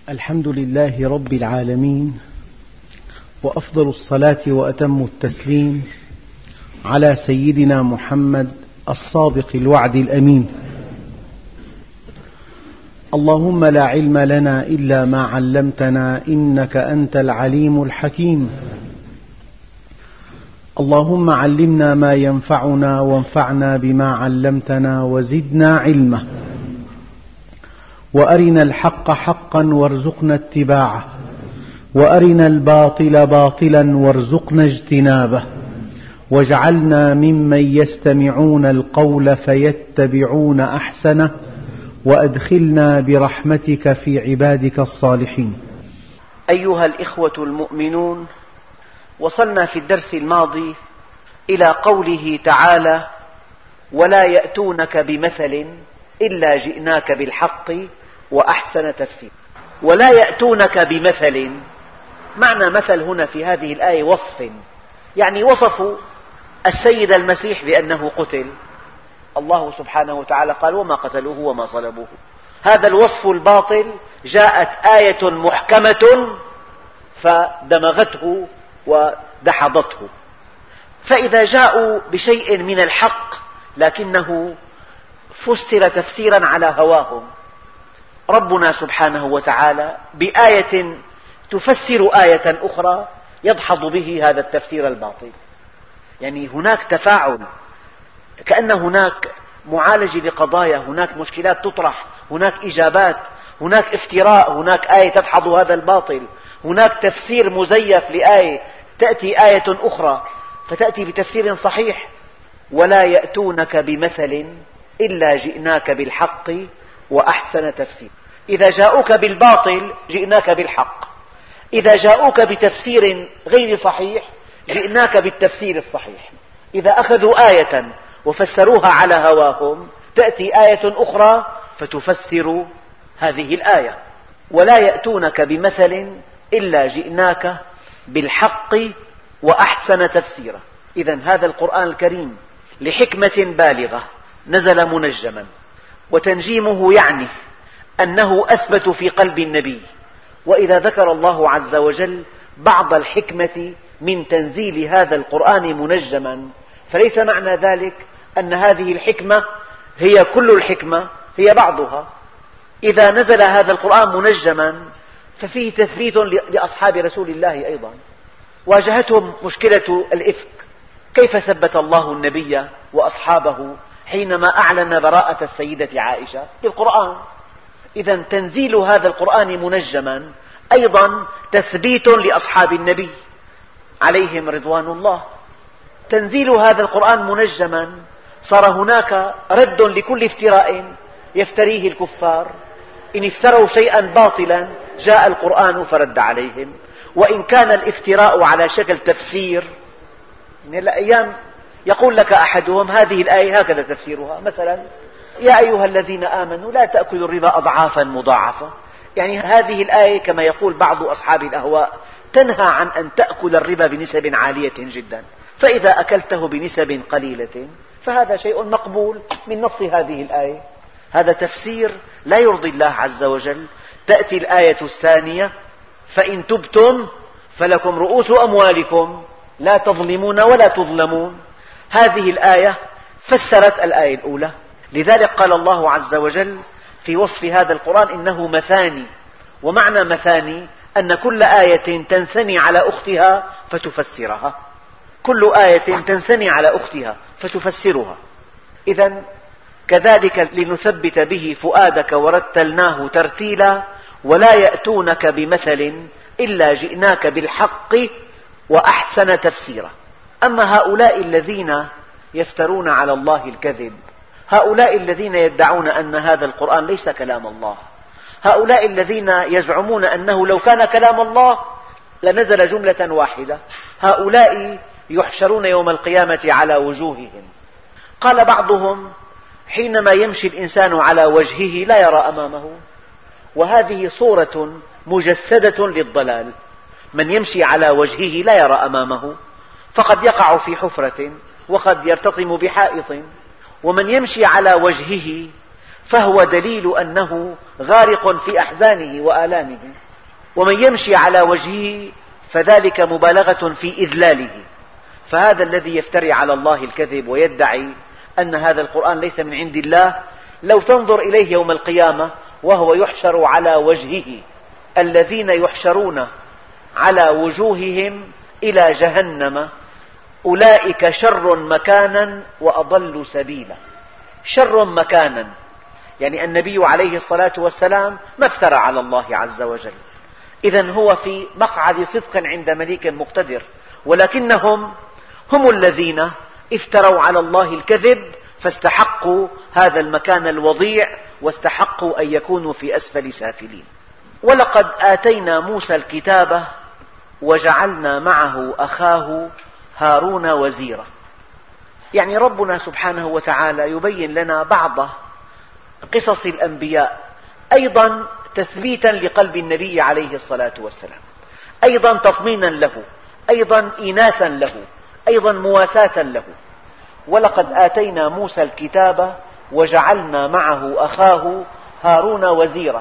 الحمد لله رب العالمين، وأفضل الصلاة وأتم التسليم على سيدنا محمد الصادق الوعد الأمين. اللهم لا علم لنا إلا ما علمتنا إنك أنت العليم الحكيم. اللهم علمنا ما ينفعنا وانفعنا بما علمتنا وزدنا علما، وأرنا الحق حقا وارزقنا اتباعه، وأرنا الباطل باطلا وارزقنا اجتنابه، واجعلنا ممن يستمعون القول فيتبعون أحسنه، وأدخلنا برحمتك في عبادك الصالحين. أيها الإخوة المؤمنون، وصلنا في الدرس الماضي إلى قوله تعالى: ولا يأتونك بمثل إلا جئناك بالحق وأحسن تفسير. ولا يأتونك بمثل، معنى مثل هنا في هذه الآية وصف، يعني وصفوا السيد المسيح بأنه قتل. الله سبحانه وتعالى قال: وما قتلوه وما صلبوه. هذا الوصف الباطل جاءت آية محكمة فدمغته ودحضته. فإذا جاءوا بشيء من الحق لكنه فسر تفسيرا على هواهم، ربنا سبحانه وتعالى بآية تفسر آية أخرى يدحض به هذا التفسير الباطل. يعني هناك تفاعل، كأن هناك معالجة لقضايا، هناك مشكلات تطرح، هناك إجابات، هناك افتراء، هناك آية تدحض هذا الباطل، هناك تفسير مزيف لآية، تأتي آية أخرى فتأتي بتفسير صحيح. ولا يأتونك بمثل إلا جئناك بالحق وأحسن تفسير. إذا جاءوك بالباطل جئناك بالحق، إذا جاءوك بتفسير غير صحيح جئناك بالتفسير الصحيح. إذا أخذوا آية وفسروها على هواهم تأتي آية أخرى فتفسر هذه الآية. ولا يأتونك بمثل إلا جئناك بالحق وأحسن تفسيرا. إذن هذا القرآن الكريم لحكمة بالغة نزل منجما، وتنجيمه يعني أنه أثبت في قلب النبي. وإذا ذكر الله عز وجل بعض الحكمة من تنزيل هذا القرآن منجما فليس معنى ذلك أن هذه الحكمة هي كل الحكمة، هي بعضها. إذا نزل هذا القرآن منجما ففيه تثبيت لأصحاب رسول الله أيضا. واجهتهم مشكلة الإفك، كيف ثبت الله النبي وأصحابه حينما أعلن براءة السيدة عائشة بالقرآن؟ إذن تنزيل هذا القرآن منجما أيضا تثبيت لأصحاب النبي عليهم رضوان الله. تنزيل هذا القرآن منجما صار هناك رد لكل افتراء يفتريه الكفار. إن افتروا شيئا باطلا جاء القرآن فرد عليهم، وإن كان الافتراء على شكل تفسير من الأيام يقول لك أحدهم هذه الآية هكذا تفسيرها، مثلا: يا أيها الذين آمنوا لا تأكلوا الربا أضعافا مضاعفة. يعني هذه الآية كما يقول بعض أصحاب الأهواء تنهى عن أن تأكل الربا بنسب عالية جدا، فإذا أكلته بنسب قليلة فهذا شيء مقبول من نص هذه الآية. هذا تفسير لا يرضي الله عز وجل. تأتي الآية الثانية: فإن تبتم فلكم رؤوس أموالكم لا تظلمون ولا تظلمون. هذه الآية فسرت الآية الأولى. لذلك قال الله عز وجل في وصف هذا القرآن إنه مثاني. ومعنى مثاني أن كل آية تنثني على أختها فتفسرها، كل آية تنثني على أختها فتفسرها. إذن كذلك لنثبت به فؤادك ورتلناه ترتيلا. ولا يأتونك بمثل إلا جئناك بالحق وأحسن تفسيرا. أما هؤلاء الذين يفترون على الله الكذب، هؤلاء الذين يدعون أن هذا القرآن ليس كلام الله، هؤلاء الذين يزعمون أنه لو كان كلام الله لنزل جملة واحدة، هؤلاء يحشرون يوم القيامة على وجوههم. قال بعضهم: حينما يمشي الإنسان على وجهه لا يرى أمامه، وهذه صورة مجسدة للضلال. من يمشي على وجهه لا يرى أمامه فقد يقع في حفرة وقد يرتطم بحائط، ومن يمشي على وجهه فهو دليل أنه غارق في أحزانه وآلامه. ومن يمشي على وجهه فذلك مبالغة في إذلاله. فهذا الذي يفتري على الله الكذب ويدعي أن هذا القرآن ليس من عند الله، لو تنظر إليه يوم القيامة وهو يحشر على وجهه، الذين يحشرون على وجوههم إلى جهنم أولئك شر مكانا وأضل سبيلا. شر مكانا يعني النبي عليه الصلاة والسلام ما افترى على الله عز وجل، إذن هو في مقعد صدق عند مليك مقتدر، ولكنهم هم الذين افتروا على الله الكذب فاستحقوا هذا المكان الوضيع واستحقوا أن يكونوا في أسفل سافلين. ولقد آتينا موسى الكتاب وجعلنا معه أخاه هارون وزيرا. يعني ربنا سبحانه وتعالى يبين لنا بعض قصص الأنبياء، أيضا تثبيتا لقلب النبي عليه الصلاة والسلام، أيضا تطمينا له، أيضا إيناسا له، أيضا مواساة له. ولقد آتينا موسى الكتاب وجعلنا معه أخاه هارون وزيرا.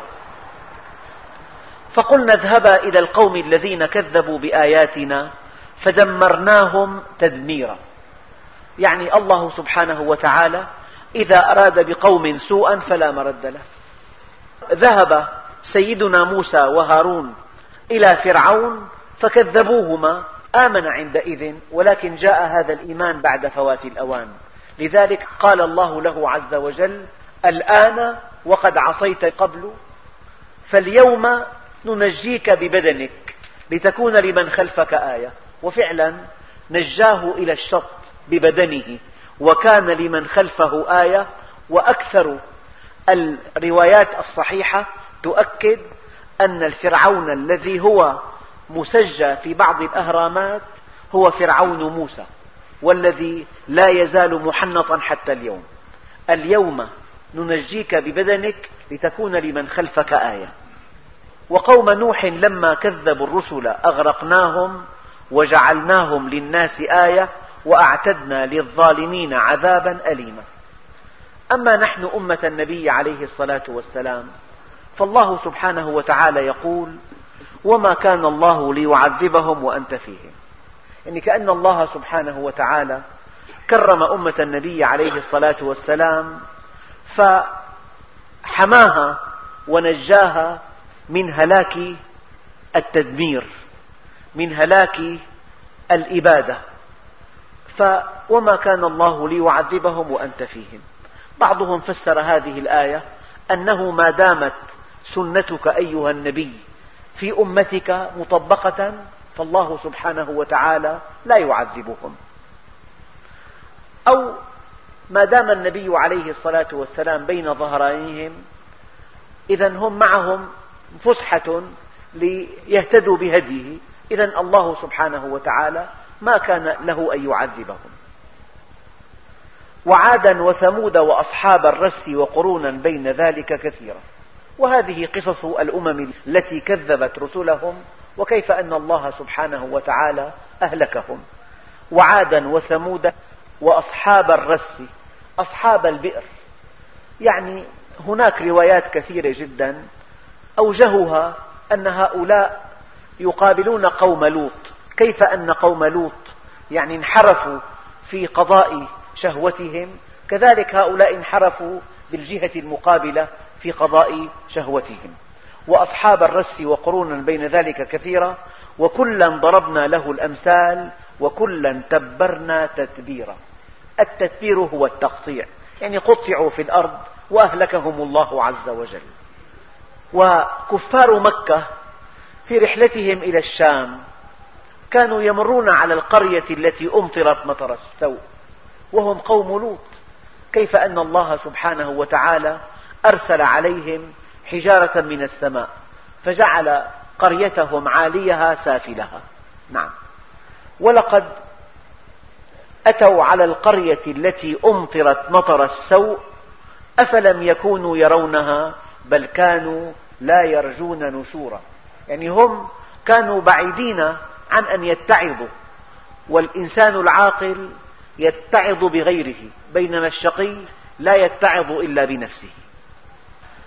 فقلنا اذهبا إلى القوم الذين كذبوا بآياتنا فدمرناهم تدميرا. يعني الله سبحانه وتعالى إذا أراد بقوم سوءا فلا مرد له. ذهب سيدنا موسى وهارون إلى فرعون فكذبوهما، آمن عندئذ، ولكن جاء هذا الإيمان بعد فوات الأوان. لذلك قال الله له عز وجل: الآن وقد عصيت قبل فاليوم ننجيك ببدنك لتكون لمن خلفك آية. وفعلا نجاه إلى الشط ببدنه وكان لمن خلفه آية. وأكثر الروايات الصحيحة تؤكد أن الفرعون الذي هو مسجى في بعض الأهرامات هو فرعون موسى، والذي لا يزال محنطا حتى اليوم. اليوم ننجيك ببدنك لتكون لمن خلفك آية. وقوم نوح لما كذبوا الرسل أغرقناهم وجعلناهم للناس آية وأعتدنا للظالمين عذابا أليما. أما نحن أمة النبي عليه الصلاة والسلام فالله سبحانه وتعالى يقول: وما كان الله ليعذبهم وأنت فيهم. يعني كأن الله سبحانه وتعالى كرم أمة النبي عليه الصلاة والسلام فحماها ونجاها من هلاك التدمير، من هلاك الإبادة. وما كان الله ليعذبهم وأنت فيهم. بعضهم فسر هذه الآية أنه ما دامت سنتك أيها النبي في أمتك مطبقة فالله سبحانه وتعالى لا يعذبهم، أو ما دام النبي عليه الصلاة والسلام بين ظهرانيهم إذن هم معهم فسحة ليهتدوا بهديه، إذن الله سبحانه وتعالى ما كان له أن يعذبهم. وعادا وثمود وأصحاب الرس وقرونا بين ذلك كثيرا. وهذه قصص الأمم التي كذبت رسلهم وكيف أن الله سبحانه وتعالى أهلكهم. وعادا وثمود وأصحاب الرس، أصحاب البئر. يعني هناك روايات كثيرة جدا أوجهها أن هؤلاء يقابلون قوم لوط. كيف أن قوم لوط يعني انحرفوا في قضاء شهوتهم، كذلك هؤلاء انحرفوا بالجهة المقابلة في قضاء شهوتهم. وأصحاب الرس وقرونا بين ذلك كثيرا وكلا ضربنا له الأمثال وكلا تبرنا تتبيرا. التتبير هو التقطيع، يعني قطعوا في الأرض وأهلكهم الله عز وجل. وكفار مكة في رحلتهم إلى الشام كانوا يمرون على القرية التي أمطرت مطر السوء وهم قوم لوط. كيف أن الله سبحانه وتعالى أرسل عليهم حجارة من السماء فجعل قريتهم عاليها سافلها. نعم. ولقد أتوا على القرية التي أمطرت مطر السوء أفلم يكونوا يرونها بل كانوا لا يرجون نشورا. يعني هم كانوا بعيدين عن أن يتعظوا، والإنسان العاقل يتعظ بغيره، بينما الشقي لا يتعظ إلا بنفسه.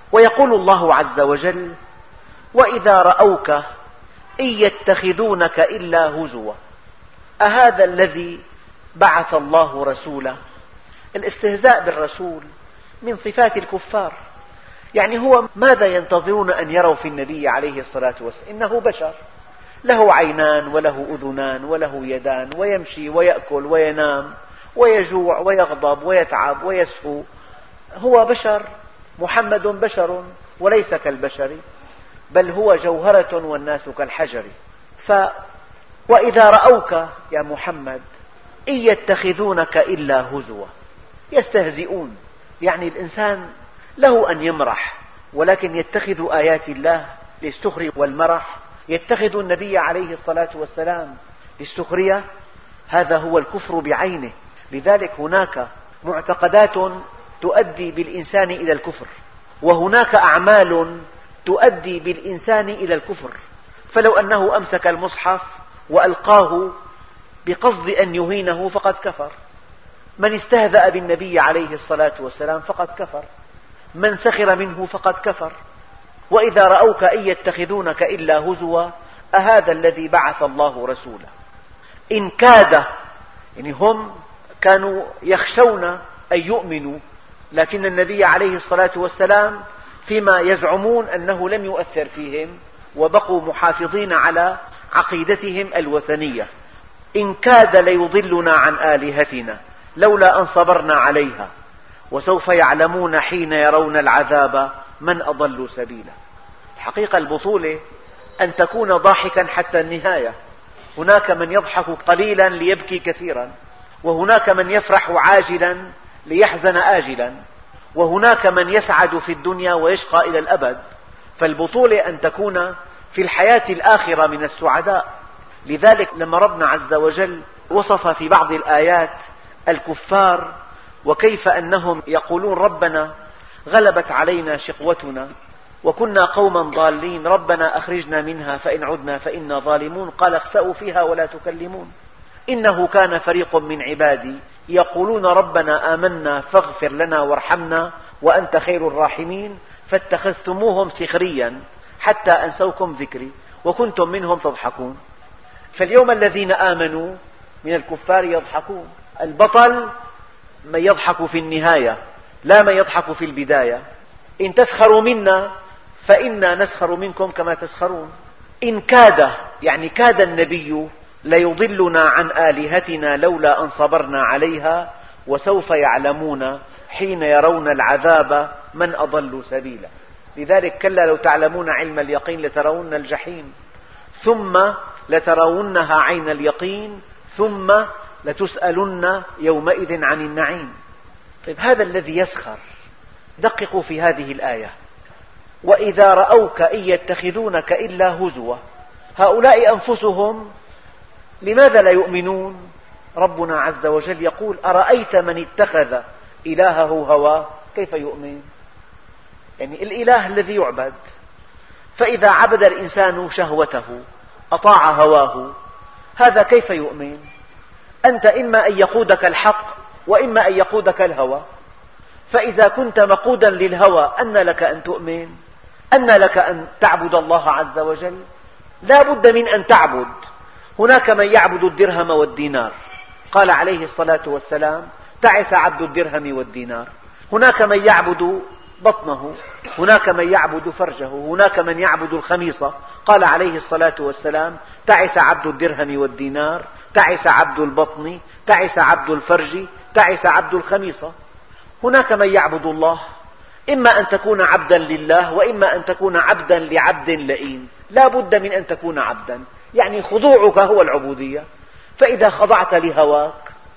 ويقول الله عز وجل: وإذا رأوك إن يتخذونك إلا هزوا أهذا الذي بعث الله رسولا. الاستهزاء بالرسول من صفات الكفار، يعني هو ماذا ينتظرون أن يروا في النبي عليه الصلاة والسلام؟ إنه بشر، له عينان وله أذنان وله يدان، ويمشي ويأكل وينام ويجوع ويغضب ويتعب ويسهو، هو بشر. محمد بشر وليس كالبشر، بل هو جوهرة والناس كالحجر. وإذا رأوك يا محمد إن يتخذونك إلا هزوا، يستهزئون، يعني الإنسان له أن يمرح، ولكن يتخذ آيات الله للسخر والمرح، يتخذ النبي عليه الصلاة والسلام للسخرية، هذا هو الكفر بعينه. لذلك هناك معتقدات تؤدي بالإنسان إلى الكفر، وهناك أعمال تؤدي بالإنسان إلى الكفر. فلو أنه أمسك المصحف وألقاه بقصد أن يهينه فقد كفر. من استهزأ بالنبي عليه الصلاة والسلام فقد كفر، من سخر منه فقد كفر. وإذا رأوك إن يتخذونك إلا هزوا أهذا الذي بعث الله رسولا. إن كاد، يعني هم كانوا يخشون أن يؤمنوا، لكن النبي عليه الصلاة والسلام فيما يزعمون أنه لم يؤثر فيهم، وبقوا محافظين على عقيدتهم الوثنية. إن كاد ليضلنا عن آلهتنا لولا أن صبرنا عليها وسوف يعلمون حين يرون العذاب من أضل سبيلا. الحقيقة البطولة أن تكون ضاحكا حتى النهاية. هناك من يضحك قليلا ليبكي كثيرا، وهناك من يفرح عاجلا ليحزن آجلا، وهناك من يسعد في الدنيا ويشقى إلى الأبد. فالبطولة أن تكون في الحياة الآخرة من السعداء. لذلك لما ربنا عز وجل وصف في بعض الآيات الكفار وكيف أنهم يقولون: ربنا غلبت علينا شقوتنا وكنا قوما ضالين ربنا أخرجنا منها فإن عدنا فإنا ظالمون، قال: اخسأوا فيها ولا تكلمون إنه كان فريق من عبادي يقولون ربنا آمنا فاغفر لنا وارحمنا وأنت خير الراحمين فاتخذتموهم سخريا حتى أنسوكم ذكري وكنتم منهم تضحكون. فاليوم الذين آمنوا من الكفار يضحكون. البطل من يضحك في النهاية لا من يضحك في البداية. إن تسخروا منا فإنا نسخر منكم كما تسخرون. إن كاد، يعني كاد النبي ليضلنا عن آلهتنا لولا أن صبرنا عليها وسوف يعلمون حين يرون العذاب من أضل سبيلا. لذلك كلا لو تعلمون علم اليقين لترون الجحيم ثم لترونها عين اليقين ثم لتسألن يومئذ عن النعيم. طيب هذا الذي يسخر، دققوا في هذه الآية: وإذا رأوك إن يتخذونك إلا هزوا. هؤلاء أنفسهم لماذا لا يؤمنون؟ ربنا عز وجل يقول: أرأيت من اتخذ إلهه هواه كيف يؤمن؟ يعني الإله الذي يعبد. فإذا عبد الإنسان شهوته أطاع هواه هذا كيف يؤمن؟ أنت إما أن يقودك الحق وإما أن يقودك الهوى. فإذا كنت مقودا للهوى أن لك أن تؤمن؟ أن لك أن تعبد الله عز وجل؟ لا بد من أن تعبد. هناك من يعبد الدرهم والدينار، قال عليه الصلاة والسلام: تعس عبد الدرهم والدينار. هناك من يعبد بطنه، هناك من يعبد فرجه، هناك من يعبد الخميصة، قال عليه الصلاة والسلام: تعس عبد الدرهم والدينار، تعس عبد البطن، تعس عبد الفرج، تعس عبد الخميصة. هناك من يعبد الله، إما أن تكون عبدا لله وإما أن تكون عبدا لعبد لئيم. لا بد من أن تكون عبدا، يعني خضوعك هو العبودية. فإذا خضعت لهواك،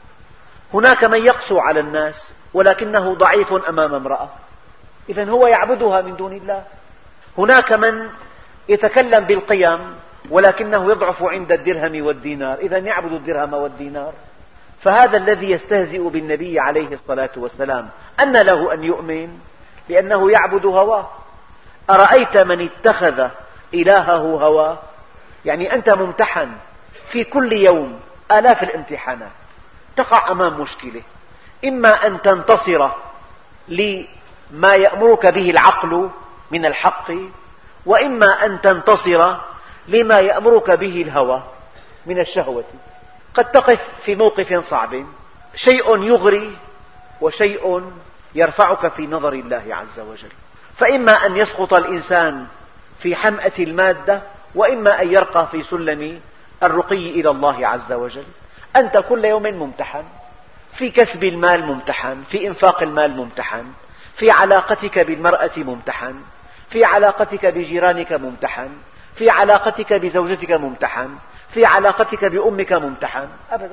هناك من يقسو على الناس ولكنه ضعيف أمام امرأة، إذن هو يعبدها من دون الله. هناك من يتكلم بالقيم ولكنه يضعف عند الدرهم والدينار، إذن يعبد الدرهم والدينار. فهذا الذي يستهزئ بالنبي عليه الصلاة والسلام أن له أن يؤمن؟ لأنه يعبد هواه. أرأيت من اتخذ إلهه هواه، يعني أنت ممتحن في كل يوم آلاف الامتحانات، تقع أمام مشكلة: إما أن تنتصر ما يأمرك به العقل من الحق، وإما أن تنتصر لما يأمرك به الهوى من الشهوة. قد تقف في موقف صعب، شيء يغري وشيء يرفعك في نظر الله عز وجل، فإما أن يسقط الإنسان في حمأة المادة، وإما أن يرقى في سلم الرقي إلى الله عز وجل. أنت كل يوم ممتحن، في كسب المال ممتحن، في إنفاق المال ممتحن، في علاقتك بالمرأة ممتحن، في علاقتك بجيرانك ممتحن، في علاقتك بزوجتك ممتحن، في علاقتك بأمك ممتحن. أبدا.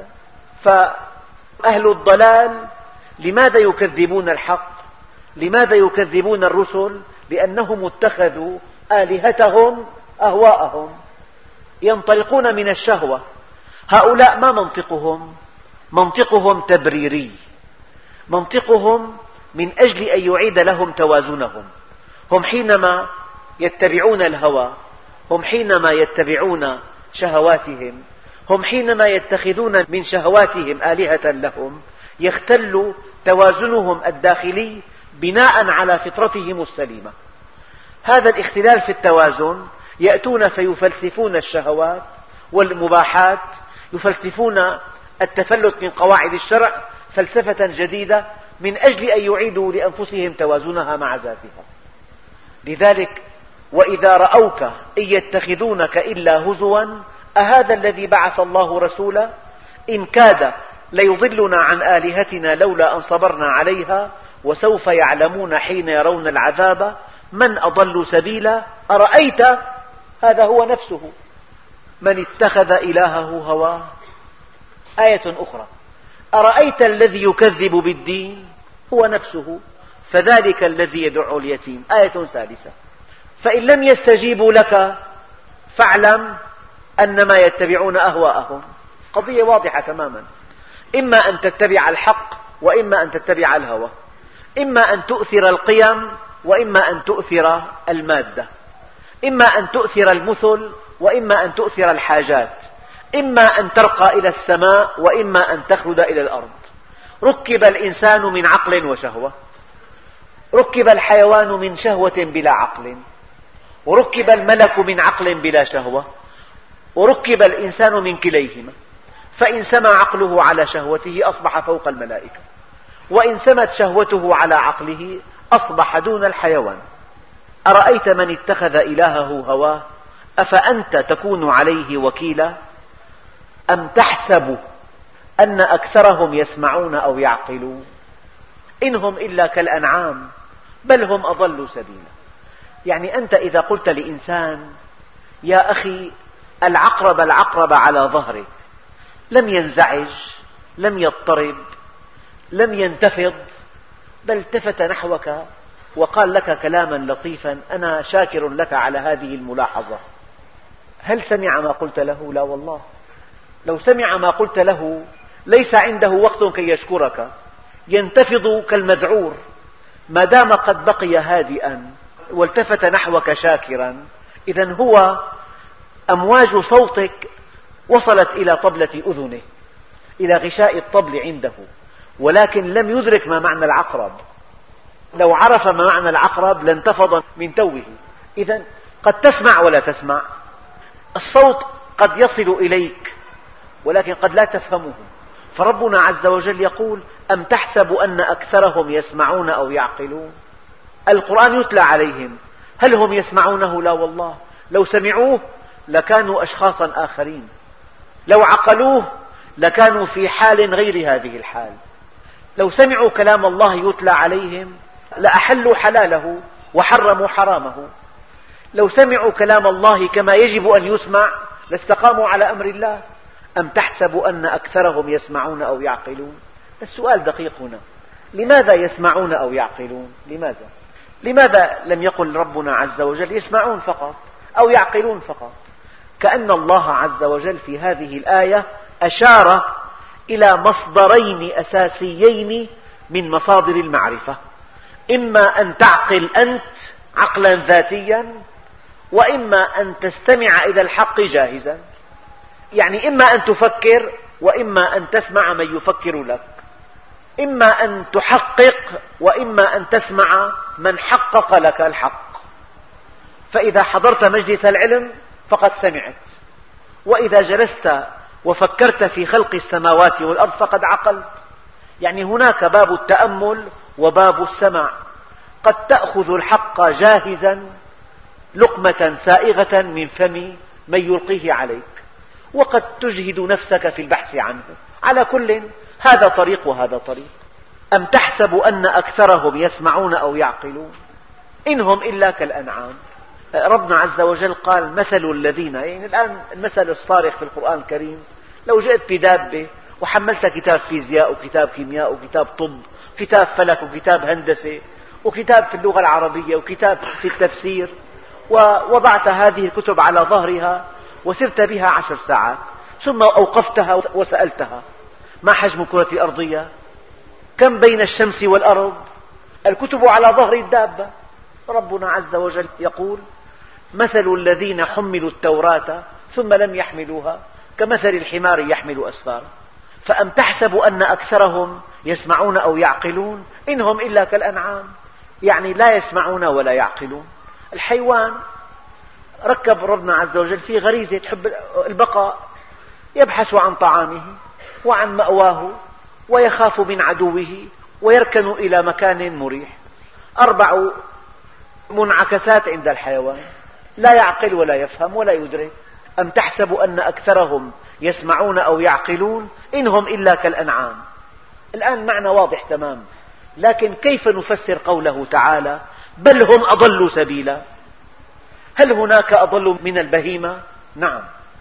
فأهل الضلال لماذا يكذبون الحق؟ لماذا يكذبون الرسل؟ لأنهم اتخذوا آلهتهم أهواءهم، ينطلقون من الشهوة. هؤلاء ما منطقهم؟ منطقهم تبريري، منطقهم من أجل أن يعيد لهم توازنهم. هم حينما يتبعون الهوى، هم حينما يتبعون شهواتهم، هم حينما يتخذون من شهواتهم آلهة لهم، يختل توازنهم الداخلي بناء على فطرتهم السليمة. هذا الاختلال في التوازن يأتون فيفلسفون الشهوات والمباحات، يفلسفون التفلت من قواعد الشرع فلسفة جديدة من أجل أن يعيدوا لأنفسهم توازنها مع ذاتها. لذلك وإذا رأوك إن يتخذونك إلا هزوا أهذا الذي بعث الله رسولا إن كاد ليضلنا عن آلهتنا لولا أن صبرنا عليها وسوف يعلمون حين يرون العذاب من أضل سبيلا أرأيت. هذا هو نفسه من اتخذ إلهه هواه. آية أخرى أرأيت الذي يكذب بالدين هو نفسه فذلك الذي يدع اليتيم. آية ثالثة فإن لم يستجيبوا لك فاعلم أنما يتبعون أهواءهم. قضية واضحة تماما، إما أن تتبع الحق وإما أن تتبع الهوى، إما أن تؤثر القيم وإما أن تؤثر المادة، إما أن تؤثر المثل وإما أن تؤثر الحاجات، إما أن ترقى إلى السماء وإما أن تخلد إلى الأرض. ركب الإنسان من عقل وشهوة، ركب الحيوان من شهوة بلا عقل، وركب الملك من عقل بلا شهوة، وركب الإنسان من كليهما. فإن سمى عقله على شهوته أصبح فوق الملائكة، وإن سمت شهوته على عقله أصبح دون الحيوان. أرأيت من اتخذ إلهه هواه أفأنت تكون عليه وكيلا أم تحسب أن أكثرهم يسمعون أو يعقلون إنهم إلا كالأنعام بل هم أضل سبيلا. يعني أنت إذا قلت لإنسان يا أخي العقرب على ظهره لم ينزعج، لم يضطرب، لم ينتفض، بل التفت نحوك وقال لك كلاما لطيفا أنا شاكر لك على هذه الملاحظة. هل سمع ما قلت له؟ لا والله. لو سمع ما قلت له ليس عنده وقت كي يشكرك، ينتفض كالمذعور. ما دام قد بقي هادئا والتفت نحوك شاكرا إذن هو أمواج صوتك وصلت إلى طبلة أذنه، إلى غشاء الطبل عنده، ولكن لم يدرك ما معنى العقرب. لو عرف ما معنى العقرب لانتفض من توه. إذن قد تسمع ولا تسمع، الصوت قد يصل إليك ولكن قد لا تفهمه. فربنا عز وجل يقول أم تحسب أن أكثرهم يسمعون أو يعقلون. القرآن يتلى عليهم، هل هم يسمعونه؟ لا والله. لو سمعوه لكانوا أشخاصا آخرين، لو عقلوه لكانوا في حال غير هذه الحال. لو سمعوا كلام الله يتلى عليهم لأحلوا حلاله وحرموا حرامه. لو سمعوا كلام الله كما يجب أن يسمع لاستقاموا على أمر الله. أم تحسب أن أكثرهم يسمعون أو يعقلون. السؤال دقيق هنا، لماذا يسمعون أو يعقلون؟ لماذا لم يقل ربنا عز وجل يسمعون فقط أو يعقلون فقط؟ كأن الله عز وجل في هذه الآية أشار إلى مصدرين أساسيين من مصادر المعرفة، إما أن تعقل أنت عقلا ذاتيا، وإما أن تستمع إلى الحق جاهزا. يعني إما أن تفكر وإما أن تسمع من يفكر لك، إما أن تحقق وإما أن تسمع من حقق لك الحق. فإذا حضرت مجلس العلم فقد سمعت، وإذا جلست وفكرت في خلق السماوات والأرض فقد عقلت. يعني هناك باب التأمل وباب السمع. قد تأخذ الحق جاهزا لقمة سائغة من فم من يلقيه عليك، وقد تجهد نفسك في البحث عنه. على كل هذا طريق وهذا طريق. أم تحسب أن أكثرهم يسمعون أو يعقلون إن هم إلا كالأنعام. ربنا عز وجل قال مثل الذين، يعني الآن المثل الصارخ في القرآن الكريم، لو جئت بدابة وحملت كتاب فيزياء وكتاب كيمياء وكتاب طب وكتاب فلك وكتاب هندسة وكتاب في اللغة العربية وكتاب في التفسير، ووضعت هذه الكتب على ظهرها وسرت بها 10 ساعات، ثم أوقفتها وسألتها ما حجم الكرة الأرضية؟ كم بين الشمس والأرض؟ الكتب على ظهر الدابة. ربنا عز وجل يقول مثل الذين حملوا التوراة ثم لم يحملوها كمثل الحمار يحمل أسفارا. فأم تحسب أن أكثرهم يسمعون أو يعقلون إن هم إلا كالأنعام، يعني لا يسمعون ولا يعقلون. الحيوان ركب ربنا عز وجل في غريزة تحب البقاء، يبحث عن طعامه وعن مأواه ويخاف من عدوه ويركن إلى مكان مريح. 4 منعكسات عند الحيوان: لا يعقل ولا يفهم ولا يدرك. أم تحسب أن أكثرهم يسمعون أو يعقلون إن هم إلا كالأنعام. الآن معنى واضح تمام، لكن كيف نفسر قوله تعالى بل هم أضلوا سبيلا؟ هل هناك أضل من البهيمة؟ نعم،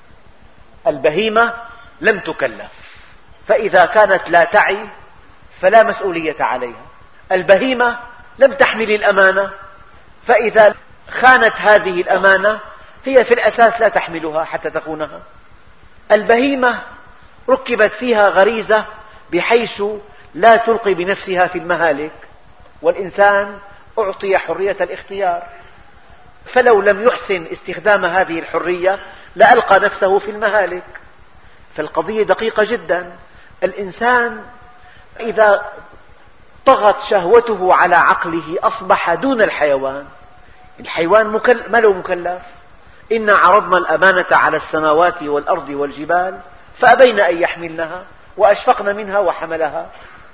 البهيمة لم تكلف، فإذا كانت لا تعي فلا مسؤولية عليها. البهيمة لم تحمل الأمانة، فإذا خانت هذه الأمانة هي في الأساس لا تحملها حتى تخونها. البهيمة ركبت فيها غريزة بحيث لا تلقي بنفسها في المهالك، والإنسان أعطي حرية الاختيار، فلو لم يحسن استخدام هذه الحرية لألقى نفسه في المهالك. فالقضية دقيقة جدا. الإنسان إذا طغت شهوته على عقله أصبح دون الحيوان. الحيوان ما له مكلف. إنا عرضنا الأمانة على السماوات والأرض والجبال فأبين أن يحملنها وأشفقن منها وحملها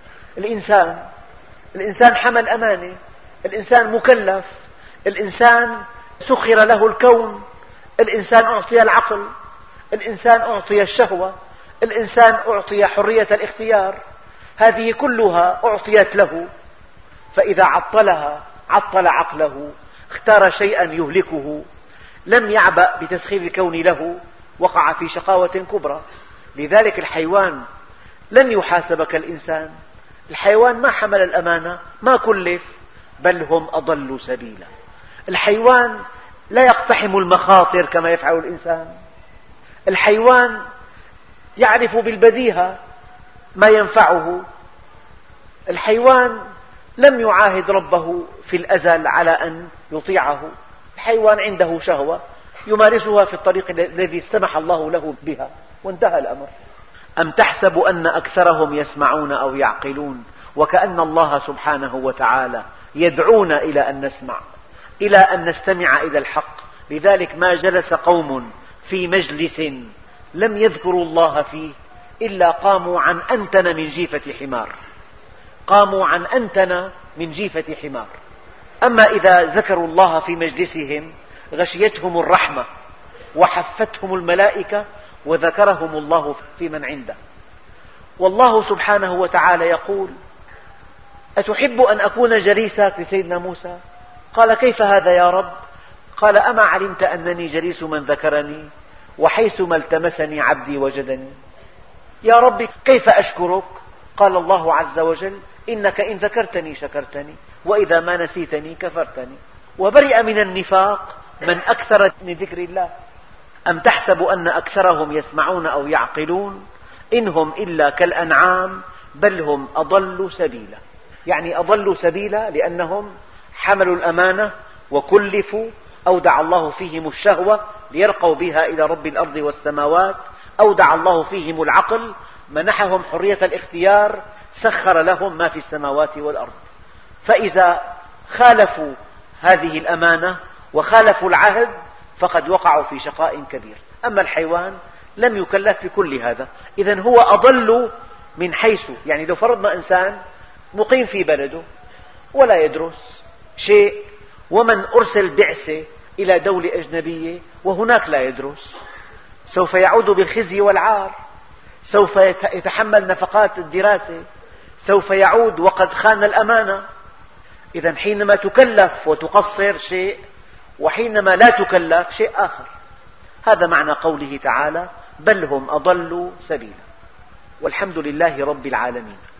الإنسان حمل أمانة، الإنسان مكلف، الإنسان سخر له الكون، الإنسان أعطي العقل، الإنسان أعطي الشهوة، الإنسان أعطي حرية الاختيار. هذه كلها أعطيت له، فإذا عطلها عطل عقله، اختار شيئا يهلكه، لم يعبأ بتسخير الكون له، وقع في شقاوة كبرى. لذلك الحيوان لن يحاسب كالإنسان. الحيوان ما حمل الأمانة، ما كلف، بل هم أضلوا سبيلا. الحيوان لا يقتحم المخاطر كما يفعل الإنسان. الحيوان يعرف بالبديهة ما ينفعه. الحيوان لم يعاهد ربه في الأزل على أن يطيعه. الحيوان عنده شهوة يمارسها في الطريق الذي سمح الله له بها، وانتهى الأمر. أم تحسب أن أكثرهم يسمعون أو يعقلون، وكأن الله سبحانه وتعالى يدعونا إلى أن نسمع، إلى أن نستمع إلى الحق. لذلك ما جلس قوم في مجلس لم يذكروا الله فيه إلا قاموا عن أنتن من جيفة حمار. قاموا عن أنتن من جيفة حمار. أما إذا ذكروا الله في مجلسهم غشيتهم الرحمة وحفتهم الملائكة وذكرهم الله في من عنده. والله سبحانه وتعالى يقول: أتحب أن أكون جليسك لسيدنا موسى؟ قال: كيف هذا يا رب؟ قال: أما علمت أنني جليس من ذكرني وحيثما التمسني عبدي وجدني. يا رب كيف أشكرك؟ قال الله عز وجل: إنك إن ذكرتني شكرتني وإذا ما نسيتني كفرتني. وبرئ من النفاق من أكثر من ذكر الله. أم تحسب أن أكثرهم يسمعون أو يعقلون إن هم إلا كالأنعام بل هم أضلوا سبيلا. يعني أضلوا سبيلا لأنهم حملوا الأمانة وكلفوا، أودع الله فيهم الشهوة ليرقوا بها إلى رب الأرض والسماوات، أودع الله فيهم العقل، منحهم حرية الاختيار، سخر لهم ما في السماوات والأرض. فإذا خالفوا هذه الأمانة وخالفوا العهد فقد وقعوا في شقاء كبير. أما الحيوان لم يكلف بكل هذا، إذن هو أضل من حيث، يعني لو فرضنا إنسان مقيم في بلده ولا يدرس شيء، ومن أرسل بعثة إلى دولة أجنبية وهناك لا يدرس، سوف يعود بالخزي والعار، سوف يتحمل نفقات الدراسة، سوف يعود وقد خان الأمانة. إذن حينما تكلف وتقصر شيء، وحينما لا تكلف شيء آخر. هذا معنى قوله تعالى: بل هم أضلوا سبيلا. والحمد لله رب العالمين.